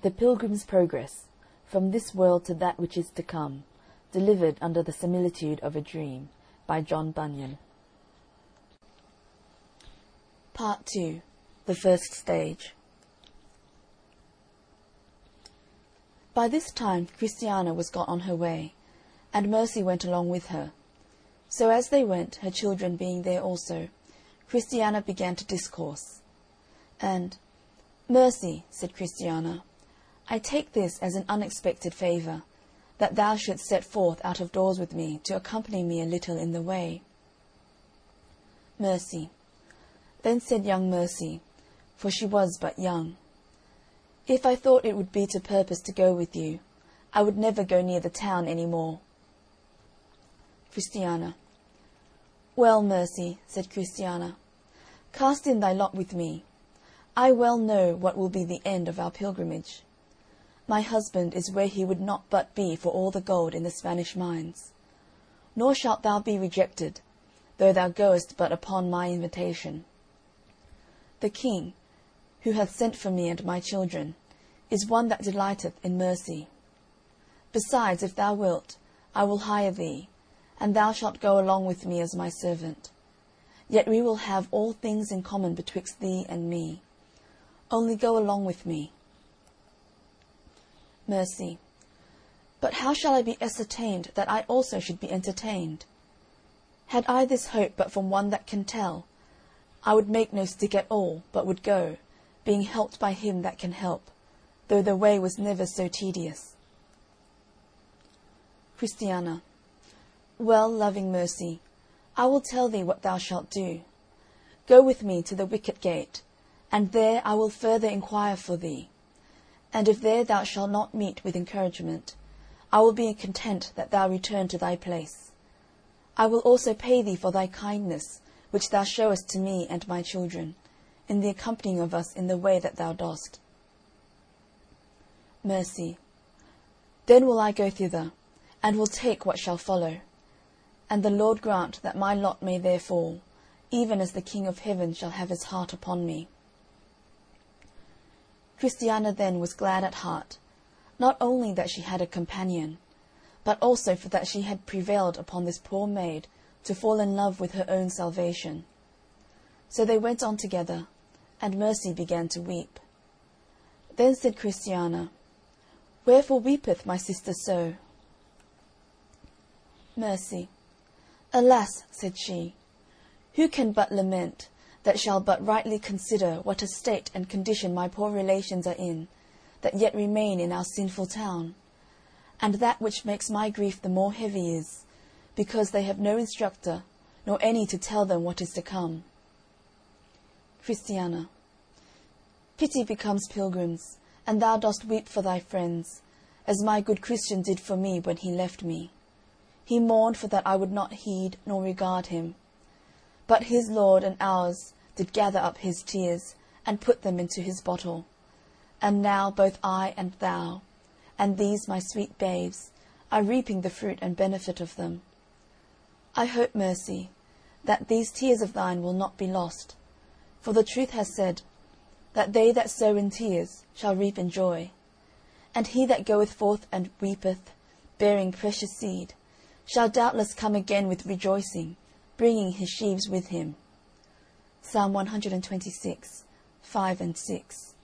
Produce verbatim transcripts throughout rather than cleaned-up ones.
The Pilgrim's Progress, From This World to That Which Is to Come, delivered under the similitude of a dream, by John Bunyan. Part two. The First Stage. By this time Christiana was got on her way, and Mercy went along with her. So as they went, her children being there also, Christiana began to discourse. And, "Mercy," said Christiana, "I take this as an unexpected favour, that thou shouldst set forth out of doors with me to accompany me a little in the way." Mercy. Then said young Mercy, for she was but young, "If I thought it would be to purpose to go with you, I would never go near the town any more." Christiana. "Well, Mercy," said Christiana, "cast in thy lot with me. I well know what will be the end of our pilgrimage. My husband is where he would not but be for all the gold in the Spanish mines. Nor shalt thou be rejected, though thou goest but upon my invitation. The King, who hath sent for me and my children, is one that delighteth in mercy. Besides, if thou wilt, I will hire thee, and thou shalt go along with me as my servant. Yet we will have all things in common betwixt thee and me. Only go along with me." Mercy. "But how shall I be ascertained that I also should be entertained? Had I this hope but from one that can tell, I would make no stick at all, but would go, being helped by him that can help, though the way was never so tedious." Christiana. "Well, loving Mercy, I will tell thee what thou shalt do. Go with me to the wicket gate, and there I will further inquire for thee. And if there thou shalt not meet with encouragement, I will be content that thou return to thy place. I will also pay thee for thy kindness, which thou showest to me and my children, in the accompanying of us in the way that thou dost." Mercy. "Then will I go thither, and will take what shall follow. And the Lord grant that my lot may there fall, even as the King of heaven shall have his heart upon me." Christiana then was glad at heart, not only that she had a companion, but also for that she had prevailed upon this poor maid to fall in love with her own salvation. So they went on together, and Mercy began to weep. Then said Christiana, "Wherefore weepeth my sister so?" Mercy. "Alas," said she, "who can but lament, that shall but rightly consider what a state and condition my poor relations are in, that yet remain in our sinful town? And that which makes my grief the more heavy is, because they have no instructor, nor any to tell them what is to come." Christiana. "Pity becomes pilgrims, and thou dost weep for thy friends, as my good Christian did for me when he left me. He mourned for that I would not heed nor regard him. But his Lord and ours did gather up his tears, and put them into his bottle. And now both I and thou, and these my sweet babes, are reaping the fruit and benefit of them. I hope, Mercy, that these tears of thine will not be lost, for the truth has said, that they that sow in tears shall reap in joy. And he that goeth forth and weepeth, bearing precious seed, shall doubtless come again with rejoicing, bringing his sheaves with him." Psalm one hundred twenty-six, five and six.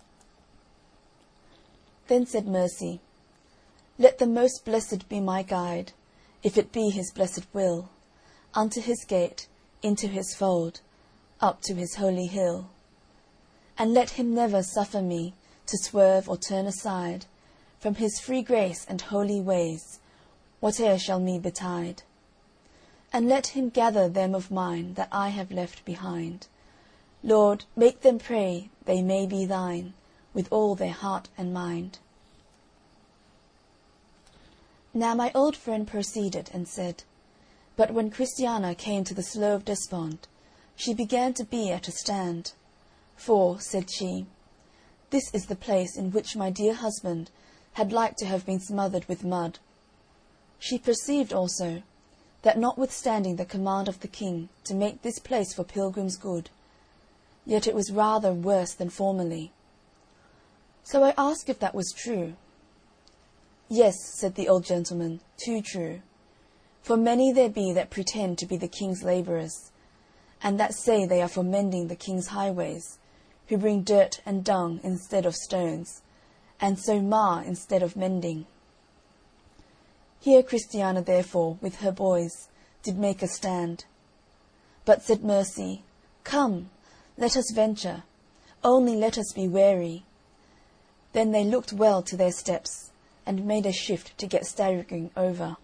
Then said Mercy, "Let the most blessed be my guide, if it be his blessed will, unto his gate, into his fold, up to his holy hill. And let him never suffer me to swerve or turn aside from his free grace and holy ways, whate'er shall me betide. And let him gather them of mine that I have left behind. Lord, make them pray they may be thine, with all their heart and mind." Now my old friend proceeded and said, but when Christiana came to the Slough of Despond, she began to be at a stand. For, said she, "This is the place in which my dear husband had like to have been smothered with mud." She perceived also that notwithstanding the command of the King to make this place for pilgrims good, yet it was rather worse than formerly. So I asked if that was true. Yes, said the old gentleman, too true. For many there be that pretend to be the king's labourers, and that say they are for mending the king's highways, who bring dirt and dung instead of stones, and so mar instead of mending. Here Christiana therefore, with her boys, did make a stand. But said Mercy, Come, let us venture, only let us be wary. Then they looked well to their steps, and made a shift to get staggering over.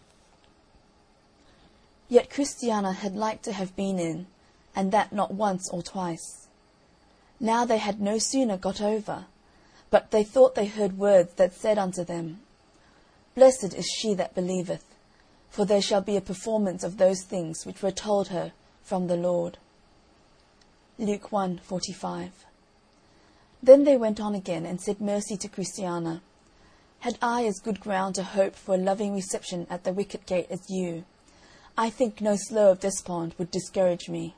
Yet Christiana had like to have been in, and that not once or twice. Now they had no sooner got over, but they thought they heard words that said unto them, Blessed is she that believeth, for there shall be a performance of those things which were told her from the Lord. Luke one forty-five. Then they went on again, and said Mercy to Christiana, Had I as good ground to hope for a loving reception at the wicket gate as you, I think no slough of despond would discourage me.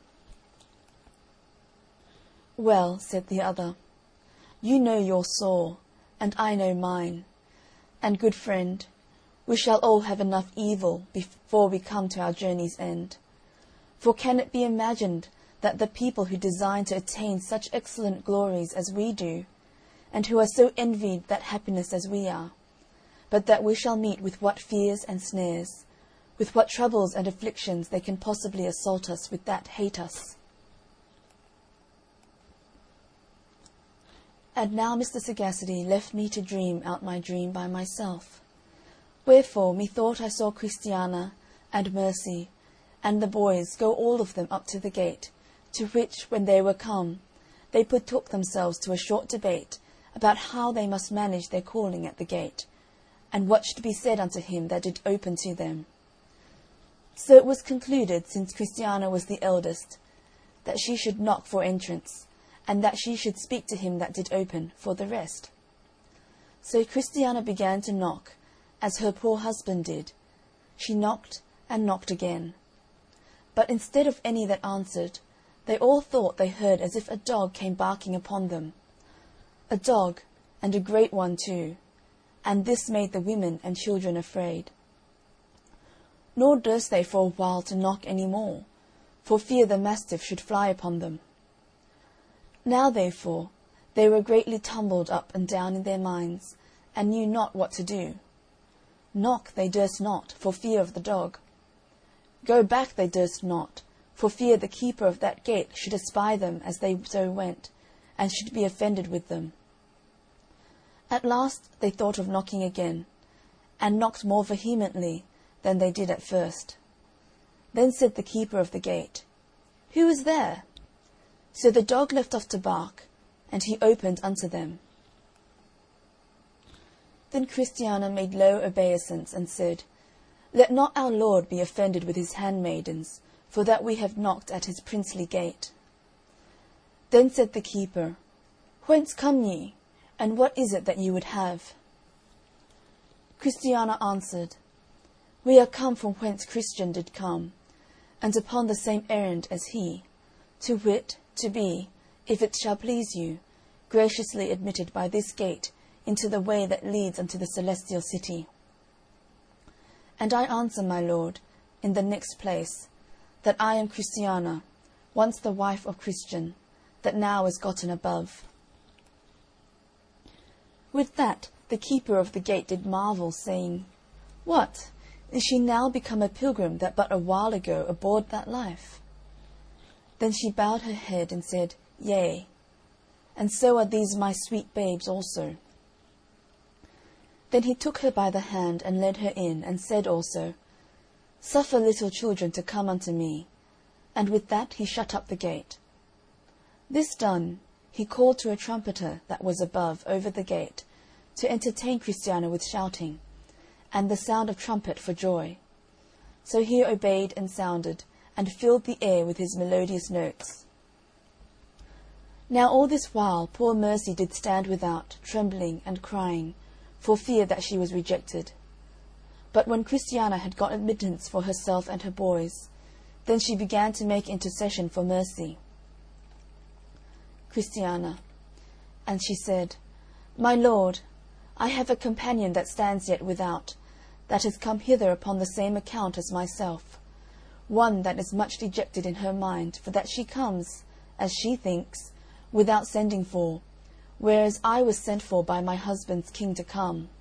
Well, said the other, you know your sore, and I know mine. And, good friend, we shall all have enough evil before we come to our journey's end. For can it be imagined that the people who design to attain such excellent glories as we do, and who are so envied that happiness as we are, but that we shall meet with what fears and snares, with what troubles and afflictions they can possibly assault us with that hate us? And now Mister Sagacity left me to dream out my dream by myself. Wherefore methought I saw Christiana and Mercy and the boys go all of them up to the gate, to which, when they were come, they betook themselves to a short debate about how they must manage their calling at the gate, and what should be said unto him that did open to them. So it was concluded, since Christiana was the eldest, that she should knock for entrance, and that she should speak to him that did open for the rest. So Christiana began to knock, as her poor husband did. She knocked and knocked again. But instead of any that answered, they all thought they heard as if a dog came barking upon them. A dog, and a great one too, and this made the women and children afraid. Nor durst they for a while to knock any more, for fear the mastiff should fly upon them. Now therefore they were greatly tumbled up and down in their minds, and knew not what to do. Knock they durst not, for fear of the dog. Go back they durst not, for fear the keeper of that gate should espy them as they so went, and should be offended with them. At last they thought of knocking again, and knocked more vehemently than they did at first. Then said the keeper of the gate, Who is there? So the dog left off to bark, and he opened unto them. Then Christiana made low obeisance, and said, Let not our lord be offended with his handmaidens, for that we have knocked at his princely gate. Then said the keeper, Whence come ye, and what is it that ye would have? Christiana answered, We are come from whence Christian did come, and upon the same errand as he, to wit, to be, if it shall please you, graciously admitted by this gate into the way that leads unto the celestial city. And I answer, my lord, in the next place, that I am Christiana, once the wife of Christian, that now is gotten above. With that the keeper of the gate did marvel, saying, What, is she now become a pilgrim that but a while ago abhorred that life? Then she bowed her head and said, Yea, and so are these my sweet babes also. Then he took her by the hand, and led her in, and said also, Suffer little children to come unto me. And with that he shut up the gate. This done, he called to a trumpeter that was above over the gate, to entertain Christiana with shouting, and the sound of trumpet for joy. So he obeyed and sounded, and filled the air with his melodious notes. Now all this while poor Mercy did stand without, trembling and crying, for fear that she was rejected. But when Christiana had got admittance for herself and her boys, then she began to make intercession for Mercy. Christiana. And she said, My lord, I have a companion that stands yet without, that is come hither upon the same account as myself, one that is much dejected in her mind, for that she comes, as she thinks, without sending for, whereas I was sent for by my husband's king to come.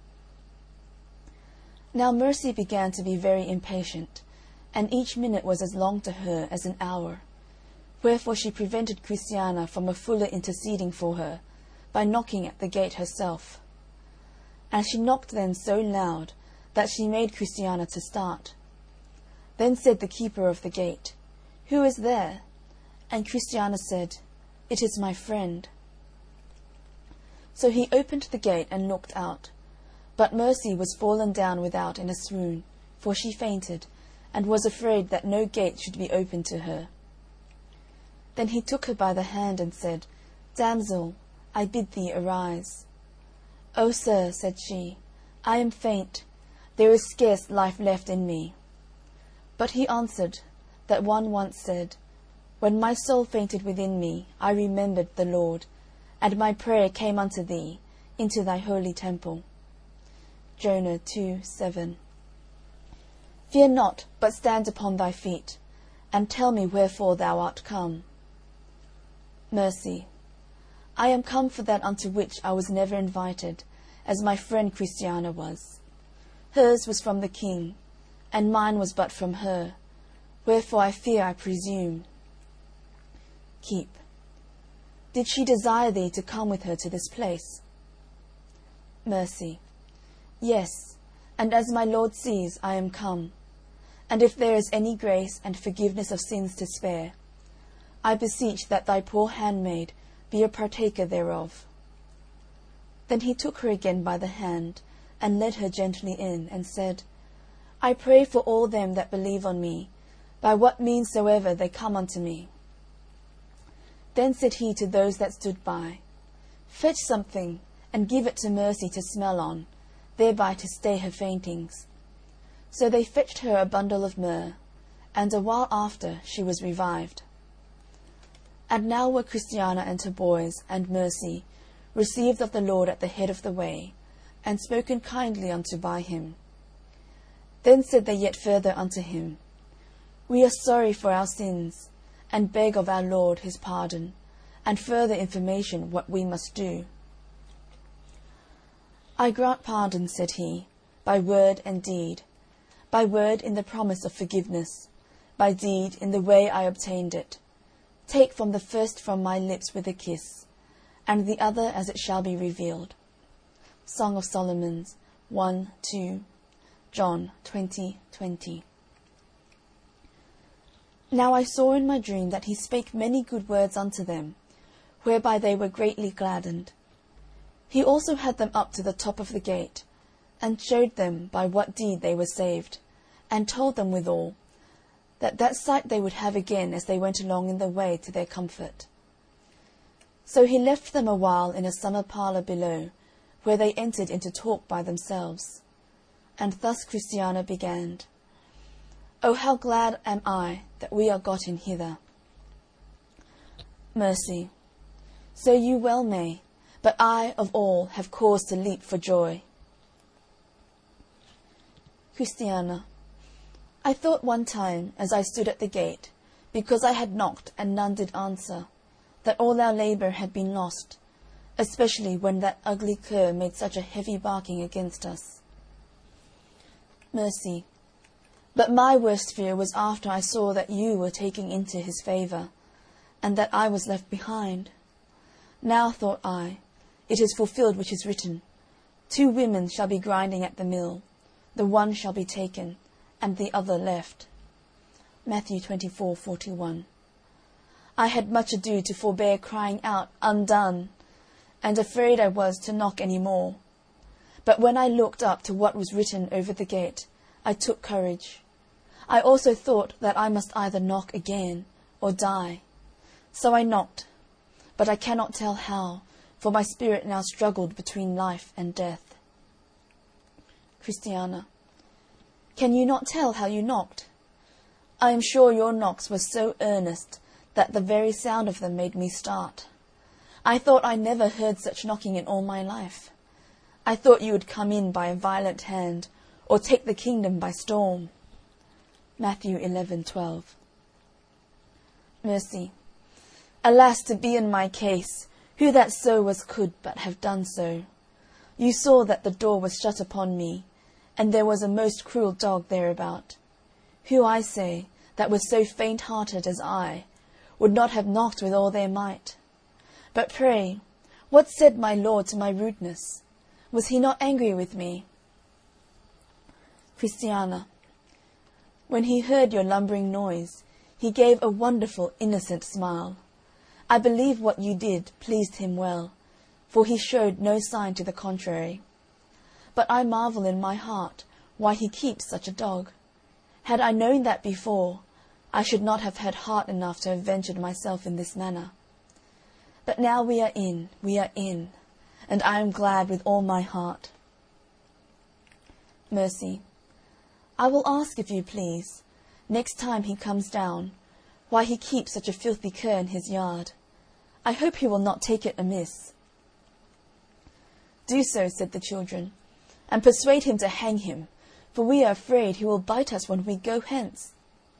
Now Mercy began to be very impatient, and each minute was as long to her as an hour, wherefore she prevented Christiana from a fuller interceding for her, by knocking at the gate herself. And she knocked then so loud that she made Christiana to start. Then said the keeper of the gate, Who is there? And Christiana said, It is my friend. So he opened the gate and looked out, but Mercy was fallen down without in a swoon, for she fainted, and was afraid that no gate should be opened to her. Then he took her by the hand and said, Damsel, I bid thee arise. O sir, said she, I am faint, there is scarce life left in me. But he answered, that one once said, When my soul fainted within me, I remembered the Lord, and my prayer came unto thee, into thy holy temple. Jonah two seven. Fear not, but stand upon thy feet, and tell me wherefore thou art come. Mercy. I am come for that unto which I was never invited, as my friend Christiana was. Hers was from the king, and mine was but from her, wherefore I fear I presume. Keep. Did she desire thee to come with her to this place? Mercy. Yes, and as my Lord sees, I am come. And if there is any grace and forgiveness of sins to spare, I beseech that thy poor handmaid be a partaker thereof. Then he took her again by the hand, and led her gently in, and said, I pray for all them that believe on me, by what means soever they come unto me. Then said he to those that stood by, Fetch something, and give it to Mercy to smell on, thereby to stay her faintings. So they fetched her a bundle of myrrh, and a while after she was revived. And now were Christiana and her boys, and Mercy, received of the Lord at the head of the way, and spoken kindly unto by him. Then said they yet further unto him, We are sorry for our sins, and beg of our Lord his pardon, and further information what we must do. I grant pardon, said he, by word and deed, by word in the promise of forgiveness, by deed in the way I obtained it. Take from the first from my lips with a kiss, and the other as it shall be revealed. Song of Solomon one two, John twenty twenty. Now I saw in my dream that he spake many good words unto them, whereby they were greatly gladdened. He also had them up to the top of the gate, and showed them by what deed they were saved, and told them withal, that that sight they would have again as they went along in the way to their comfort. So he left them a while in a summer parlour below, where they entered into talk by themselves. And thus Christiana began, O how glad am I that we are got in hither. Mercy. So you well may, but I of all have cause to leap for joy. Christiana. I thought one time, as I stood at the gate, because I had knocked and none did answer, that all our labour had been lost, especially when that ugly cur made such a heavy barking against us. Mercy. But my worst fear was after I saw that you were taking into his favour, and that I was left behind. Now, thought I, it is fulfilled which is written, Two women shall be grinding at the mill, the one shall be taken, and the other left. Matthew twenty-four forty-one. I had much ado to forbear crying out, Undone! And afraid I was to knock any more. But when I looked up to what was written over the gate, I took courage. I also thought that I must either knock again, or die. So I knocked, but I cannot tell how, for my spirit now struggled between life and death. Christiana. Can you not tell how you knocked? I am sure your knocks were so earnest that the very sound of them made me start. I thought I never heard such knocking in all my life. I thought you would come in by a violent hand, or take the kingdom by storm. Matthew eleven twelve. Mercy. Alas, to be in my case, who that so was could but have done so? You saw that the door was shut upon me, and there was a most cruel dog thereabout. Who, I say, that was so faint-hearted as I, would not have knocked with all their might? But pray, what said my lord to my rudeness? Was he not angry with me? Christiana. When he heard your lumbering noise, he gave a wonderful, innocent smile. I believe what you did pleased him well, for he showed no sign to the contrary. But I marvel in my heart why he keeps such a dog. Had I known that before, I should not have had heart enough to have ventured myself in this manner. But now we are in, we are in, and I am glad with all my heart. Mercy. I will ask, if you please, next time he comes down, why he keeps such a filthy cur in his yard. I hope he will not take it amiss. Do so, said the children, and persuade him to hang him, for we are afraid he will bite us when we go hence.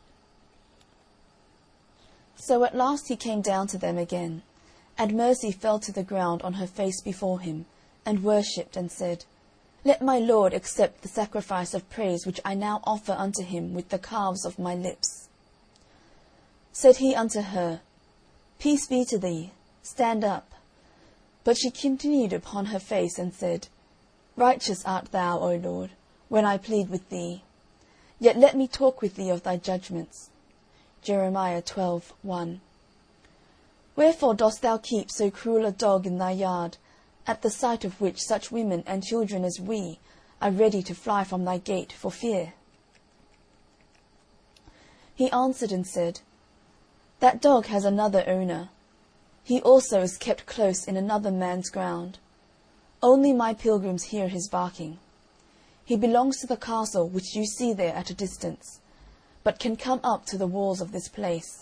So at last he came down to them again, and Mercy fell to the ground on her face before him, and worshipped, and said, Let my lord accept the sacrifice of praise which I now offer unto him with the calves of my lips. Said he unto her, Peace be to thee, stand up. But she continued upon her face, and said, Righteous art thou, O Lord, when I plead with thee. Yet let me talk with thee of thy judgments. Jeremiah twelve one. Wherefore dost thou keep so cruel a dog in thy yard, at the sight of which such women and children as we are ready to fly from thy gate for fear? He answered and said, That dog has another owner. He also is kept close in another man's ground. Only my pilgrims hear his barking. He belongs to the castle which you see there at a distance, but can come up to the walls of this place.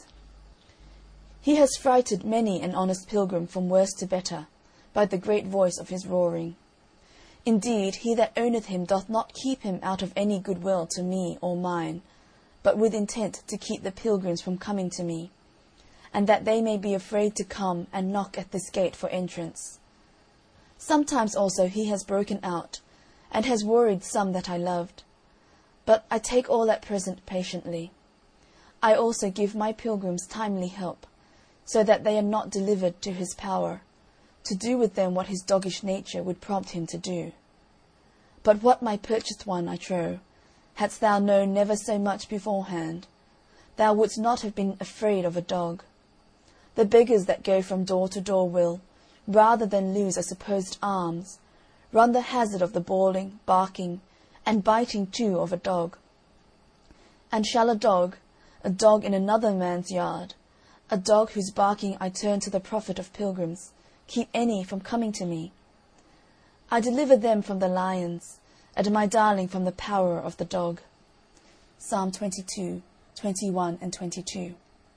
He has frighted many an honest pilgrim from worse to better, by the great voice of his roaring. Indeed, he that owneth him doth not keep him out of any good will to me or mine, but with intent to keep the pilgrims from coming to me, and that they may be afraid to come and knock at this gate for entrance. Sometimes also he has broken out, and has worried some that I loved. But I take all at present patiently. I also give my pilgrims timely help, so that they are not delivered to his power, to do with them what his doggish nature would prompt him to do. But what, my purchased one, I trow, hadst thou known never so much beforehand, thou wouldst not have been afraid of a dog. The beggars that go from door to door will, rather than lose a supposed alms, run the hazard of the bawling, barking, and biting too of a dog. And shall a dog, a dog in another man's yard, a dog whose barking I turn to the profit of pilgrims, keep any from coming to me? I deliver them from the lions, and my darling from the power of the dog. Psalm twenty-two, twenty-one and twenty-two.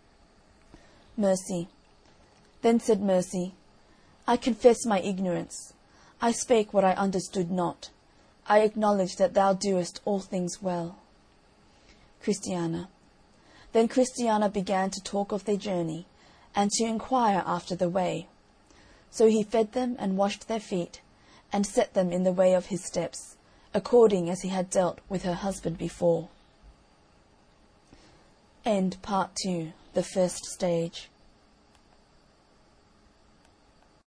Mercy. Then said Mercy, I confess my ignorance. I spake what I understood not. I acknowledge that thou doest all things well. Christiana. Then Christiana began to talk of their journey, and to inquire after the way. So he fed them and washed their feet, and set them in the way of his steps, according as he had dealt with her husband before. End part two, the first stage.